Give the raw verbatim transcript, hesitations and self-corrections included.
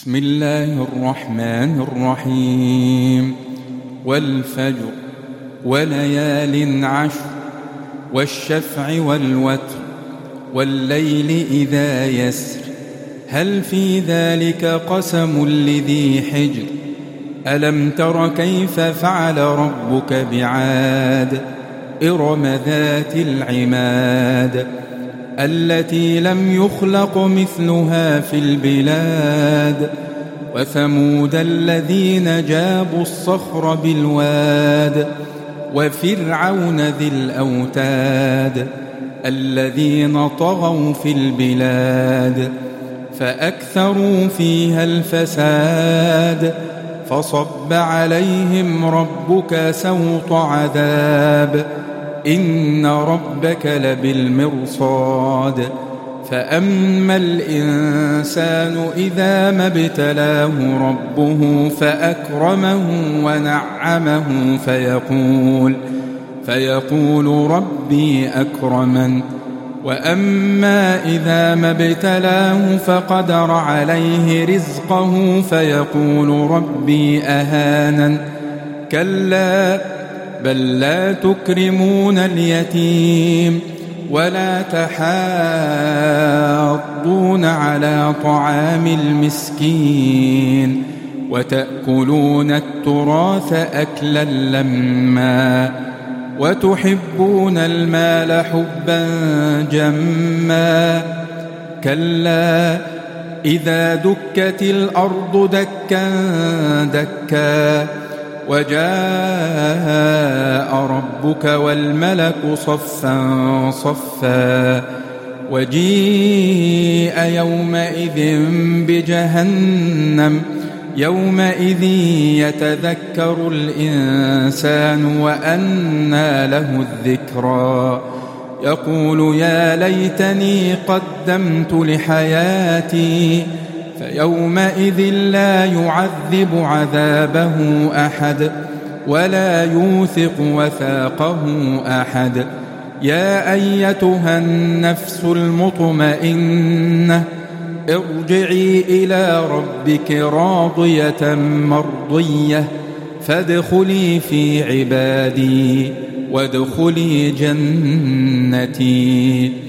بسم الله الرحمن الرحيم. والفجر وليال عشر والشفع والوتر والليل إذا يسر هل في ذلك قسم لذي حجر ألم تر كيف فعل ربك بعاد إرم ذات العماد التي لم يخلق مثلها في البلاد وثمود الذين جابوا الصخر بالواد وفرعون ذي الأوتاد الذين طغوا في البلاد فأكثروا فيها الفساد فصب عليهم ربك سوط عذاب إن ربك لبالمرصاد فأما الإنسان إذا ما ابتلاه ربه فأكرمه ونعمه فيقول فيقول ربي أكرمن وأما إذا ما ابتلاه فقدر عليه رزقه فيقول ربي أهانن كلا بل لا تكرمون اليتيم ولا تحاضون على طعام المسكين وتأكلون التراث أكلا لما وتحبون المال حبا جما كلا إذا دكت الأرض دكا دكا وجاء ربك والملك صفا صفا وجيء يومئذ بجهنم يومئذ يتذكر الإنسان وأنى له الذكرى يقول يا ليتني قدمت لحياتي فيومئذ لا يعذب عذابه أحد ولا يوثق وثاقه أحد يا أيتها النفس المطمئنة ارجعي إلى ربك راضية مرضية فادخلي في عبادي وادخلي جنتي.